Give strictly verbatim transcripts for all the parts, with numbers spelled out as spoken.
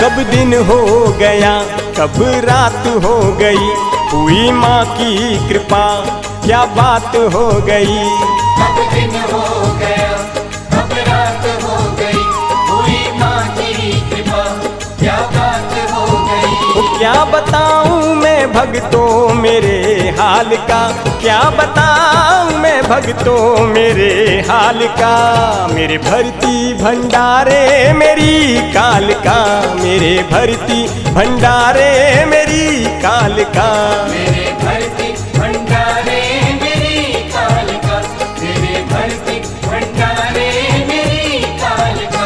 कब दिन हो गया कब रात हो गई, हुई माँ की कृपा क्या बात हो गई। कब दिन हो गया कब रात हो गई, हुई माँ की कृपा क्या बात हो गई। तो क्या बताऊं मैं भक्तों मेरे हाल का, क्या बताऊं मैं भक्तों मेरे हाल का। मेरे भरती भंडारे मेरी काल का, मेरे भरती भंडारे मेरी काल का। मेरे भरती भंडारे मेरी काल का, मेरे भरती भंडारे मेरी काल का।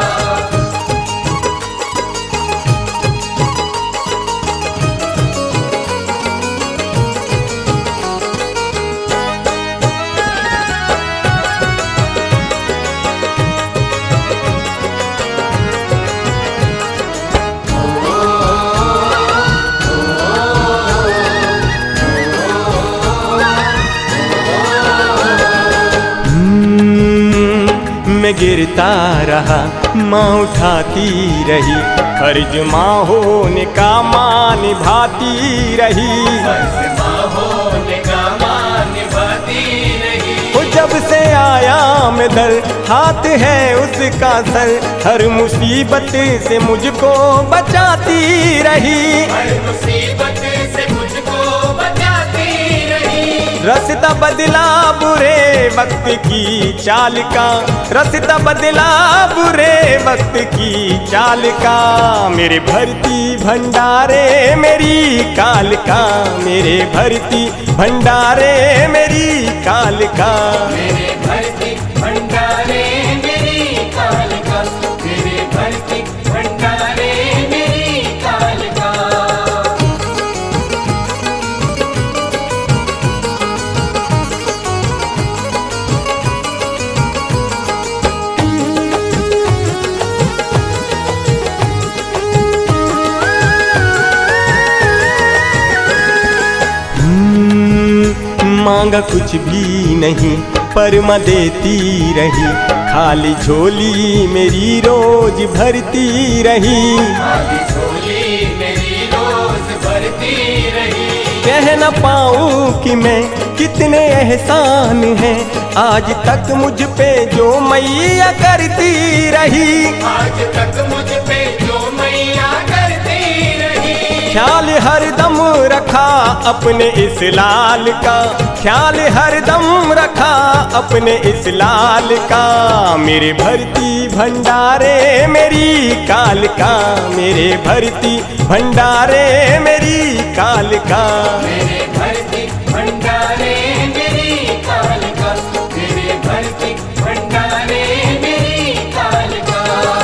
मैं गिरता रहा माँ उठाती रही, फर्ज माँ होने का माँ निभाती रही। फर्ज माँ होने का माँ निभाती रही। वो जब से आया मैं दर, हाथ है उसका सर, हर मुसीबत से मुझको बचाती रही। हर मुसीबत से मुझको बचाती रही। रास्ता बदला बुरे वक्त की चाल का, रास्ता बदला बुरे वक्त की चाल का। मेरे भरती भंडारे मेरी काल का, मेरे भरती भंडारे मेरी काल का। मेरे भरती भंडारे मेरी काल का, मेरे भरती भंडारे मेरी काल का। मांगा कुछ भी नहीं पर माँ देती रही, खाली झोली मेरी रोज भरती रही। खाली झोली मेरी रोज भरती रही। कह न पाऊँ कि मैं कितने एहसान हैं, आज तक मुझ पे जो मैया करती रही। आज तक मुझ पे जो मैया करती रही। ख्याल हरदम रखा अपने इस लाल का, ख्याल हरदम रखा अपने इस लाल का। मेरे भरती भंडारे मेरी काल का, मेरे भरती भंडारे मेरी काल का। मेरे भरती भंडारे मेरी काल का, मेरे भरती भंडारे मेरी काल का।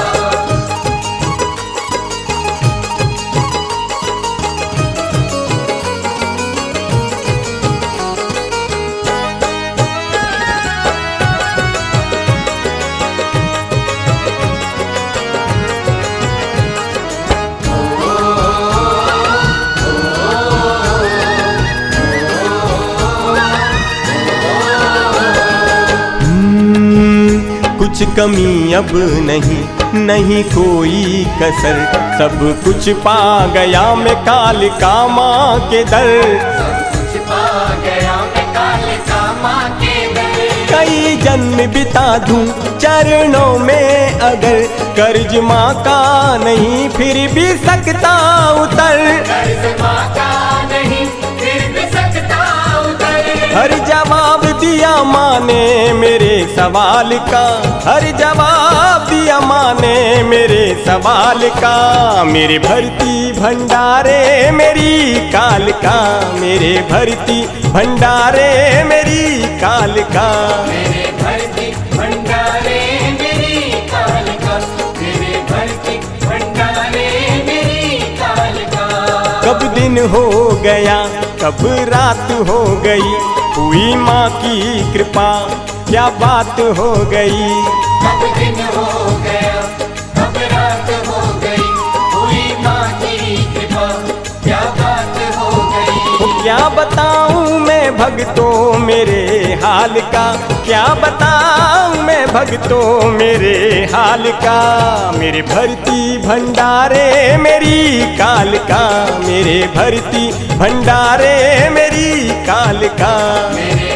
कुछ कमी अब नहीं, नहीं कोई कसर, सब कुछ पा गया मैं काल का माँ के दर। सब कुछ पा गया मैं काल का माँ के दर। कई जन्म बिता दूं चरणों में अगर, कर्ज माँ का नहीं फिर भी सकता उतर। कर्ज माँ का नहीं फिर भी सकता उतर। हर जवाब दिया माँ ने मेरे सवाल का, हर जवाब दिया माँ ने मेरे सवाल का। मेरे भरती भंडारे मेरी काल का, मेरे भरती भंडारे मेरी काल का। मेरे भरती भंडारे मेरी काल का, मेरे भरती भंडारे मेरी काल का। कब दिन हो गया कब रात हो गई, हुई माँ की कृपा क्या बात हो गई। कब दिन हो गया कब रात हो गई, हुई माँ की कृपा क्या बात हो गई। तो क्या बताऊं मैं भक्तों मेरे हाल हाल का, क्या बताऊं मैं भक्तों मेरे हाल का। मेरे भरती भंडारे मेरी काल का, मेरे भरती भंडारे मेरी काल का। मेरे